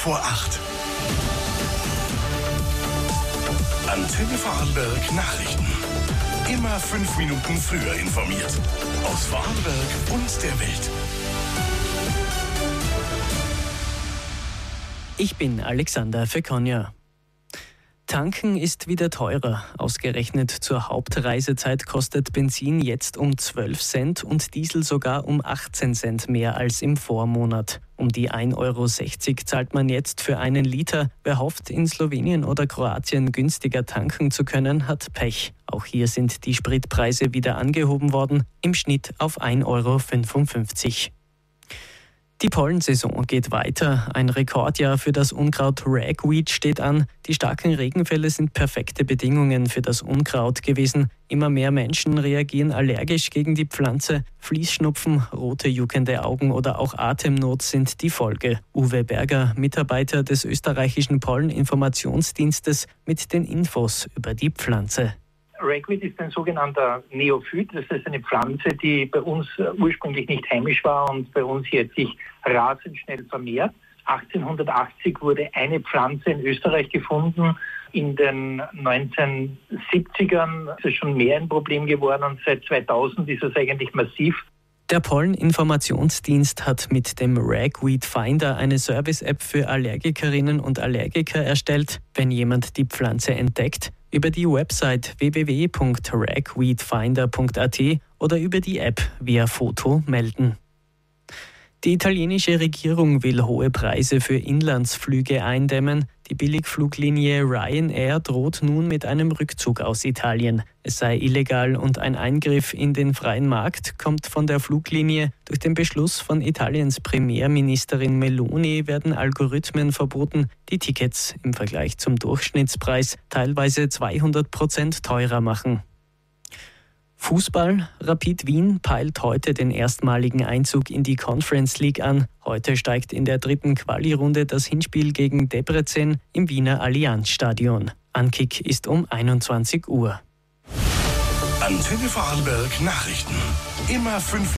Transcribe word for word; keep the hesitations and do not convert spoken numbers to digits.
vor acht. Antenne Vorarlberg Nachrichten. Immer fünf Minuten früher informiert. Aus Vorarlberg und der Welt. Ich bin Alexander Fekonja. Tanken ist wieder teurer. Ausgerechnet zur Hauptreisezeit kostet Benzin jetzt um zwölf Cent und Diesel sogar um achtzehn Cent mehr als im Vormonat. Um die ein Euro sechzig zahlt man jetzt für einen Liter. Wer hofft, in Slowenien oder Kroatien günstiger tanken zu können, hat Pech. Auch hier sind die Spritpreise wieder angehoben worden, im Schnitt auf ein Euro fünfundfünfzig. Die Pollensaison geht weiter. Ein Rekordjahr für das Unkraut Ragweed steht an. Die starken Regenfälle sind perfekte Bedingungen für das Unkraut gewesen. Immer mehr Menschen reagieren allergisch gegen die Pflanze. Fließschnupfen, rote juckende Augen oder auch Atemnot sind die Folge. Uwe Berger, Mitarbeiter des österreichischen Polleninformationsdienstes, mit den Infos über die Pflanze. Ragweed ist ein sogenannter Neophyt, das ist eine Pflanze, die bei uns ursprünglich nicht heimisch war und bei uns jetzt sich rasend schnell vermehrt. achtzehnhundertachtzig wurde eine Pflanze in Österreich gefunden. In den neunzehnhundertsiebzigern ist es schon mehr ein Problem geworden und seit zweitausend ist es eigentlich massiv. Der Polleninformationsdienst hat mit dem Ragweed Finder eine Service-App für Allergikerinnen und Allergiker erstellt. Wenn jemand die Pflanze entdeckt, über die Website w w w punkt ragweedfinder punkt a t oder über die App via Foto melden. Die italienische Regierung will hohe Preise für Inlandsflüge eindämmen. Die Billigfluglinie Ryanair droht nun mit einem Rückzug aus Italien. Es sei illegal und ein Eingriff in den freien Markt kommt von der Fluglinie. Durch den Beschluss von Italiens Premierministerin Meloni werden Algorithmen verboten, die Tickets im Vergleich zum Durchschnittspreis teilweise zweihundert Prozent teurer machen. Fußball. Rapid Wien peilt heute den erstmaligen Einzug in die Conference League an. Heute steigt in der dritten Quali-Runde das Hinspiel gegen Debrecen im Wiener Allianz-Stadion. Ankick ist um einundzwanzig Uhr. Antenne Vorarlberg Nachrichten. Immer fünf